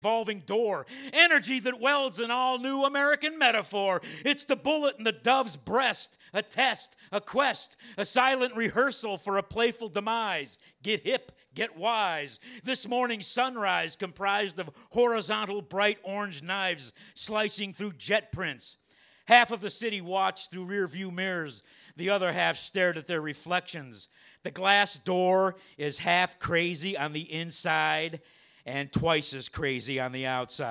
revolving door, energy that welds an all-new American metaphor. It's the bullet in the dove's breast, a test, a quest, a silent rehearsal for a playful demise. Get hip, get wise. This morning's sunrise comprised of horizontal bright orange knives slicing through jet prints. Half of the city watched through rear-view mirrors. The other half stared at their reflections. The glass door is half crazy on the inside and twice as crazy on the outside.